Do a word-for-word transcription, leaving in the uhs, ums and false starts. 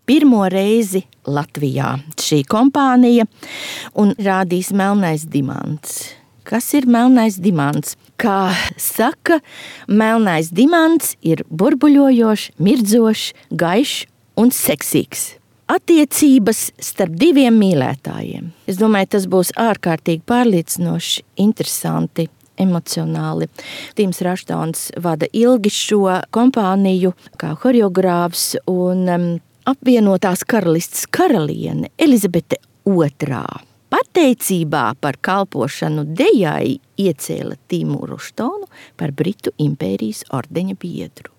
pirmo reizi Latvijā šī kompānija un rādīs Melnais dimants. Kas ir melnais dimants? Kā saka, melnais dimants ir burbuļojošs, mirdzošs, gaišs un seksīgs. Attiecības starp diviem mīlētājiem. Es domāju, tas būs ārkārtīgi pārliecinoši, interesanti, emocionāli. Tims Raštons vada ilgi šo kompāniju kā horeogrāfs un um, apvienotās karalistes karaliene Elizabete otrā. Pateicībā par kalpošanu dejai iecēla Timu Ruštonu par Britu impērijas ordeņa biedru.